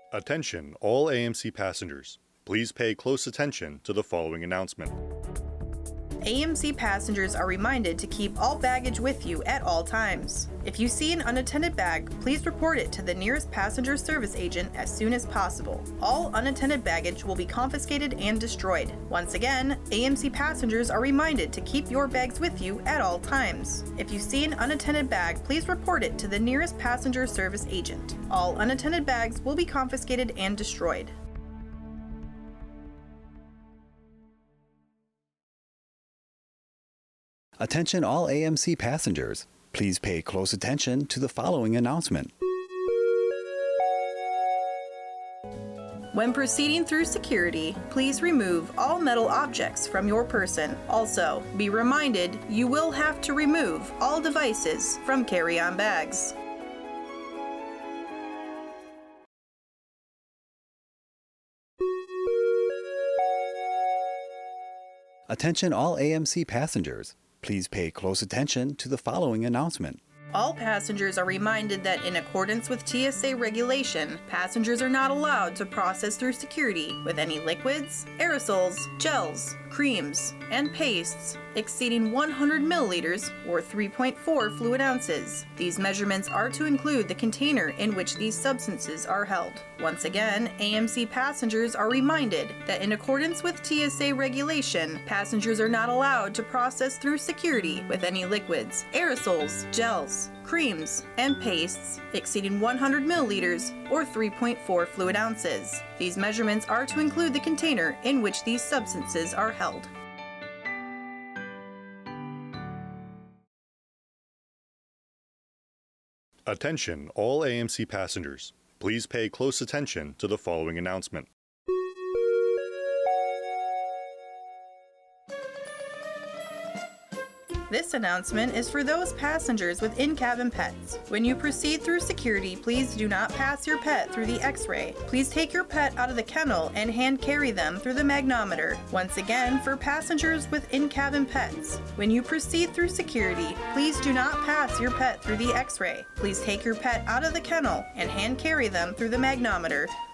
Attention, all AMC passengers. Please pay close attention to the following announcement. AMC passengers are reminded to keep all baggage with you at all times. If you see an unattended bag, please report it to the nearest passenger service agent as soon as possible. All unattended baggage will be confiscated and destroyed. Once again, AMC passengers are reminded to keep your bags with you at all times. If you see an unattended bag, please report it to the nearest passenger service agent. All unattended bags will be confiscated and destroyed. Attention all AMC passengers. Please pay close attention to the following announcement. When proceeding through security, please remove all metal objects from your person. Also, be reminded you will have to remove all devices from carry-on bags. Attention all AMC passengers. Please pay close attention to the following announcement. All passengers are reminded that in accordance with TSA regulation, passengers are not allowed to process through security with any liquids, aerosols, gels, creams, and pastes exceeding 100 milliliters or 3.4 fluid ounces. These measurements are to include the container in which these substances are held. Once again, AMC passengers are reminded that in accordance with TSA regulation, passengers are not allowed to process through security with any liquids, aerosols, gels, creams, and pastes exceeding 100 milliliters or 3.4 fluid ounces. These measurements are to include the container in which these substances are held. Attention, all AMC passengers. Please pay close attention to the following announcement. This announcement is for those passengers with in-cabin pets. When you proceed through security, please do not pass your pet through the X-ray. Please take your pet out of the kennel and hand carry them through the magnometer. Once again, for passengers with in-cabin pets, when you proceed through security, please do not pass your pet through the X-ray. Please take your pet out of the kennel and hand carry them through the magnometer.